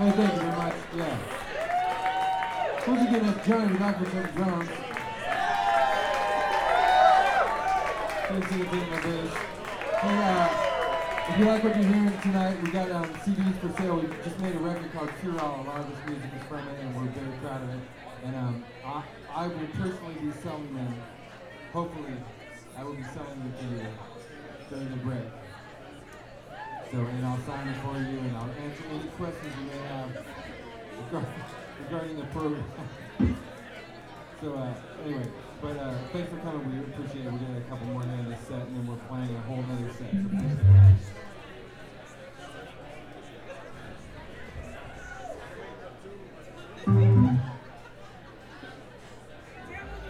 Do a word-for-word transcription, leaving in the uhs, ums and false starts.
Hey, thank you very much. Yeah. Once again, that's Johnny Knock with some drums. Thanks for being my bass. Hey, uh, if you like what you're hearing tonight, we got um, C Ds for sale. We just made a record called Cure All. A lot of this music is from it, and we're very proud of it. And um, I, I will personally be selling them. Hopefully, I will be selling them to you during the break. So, and I'll sign it for you, and I'll answer any questions you may have regarding, regarding the program. So, uh, anyway, but uh, thanks for coming. We appreciate it. We're getting a couple more in this set, and then we're playing a whole nother set. So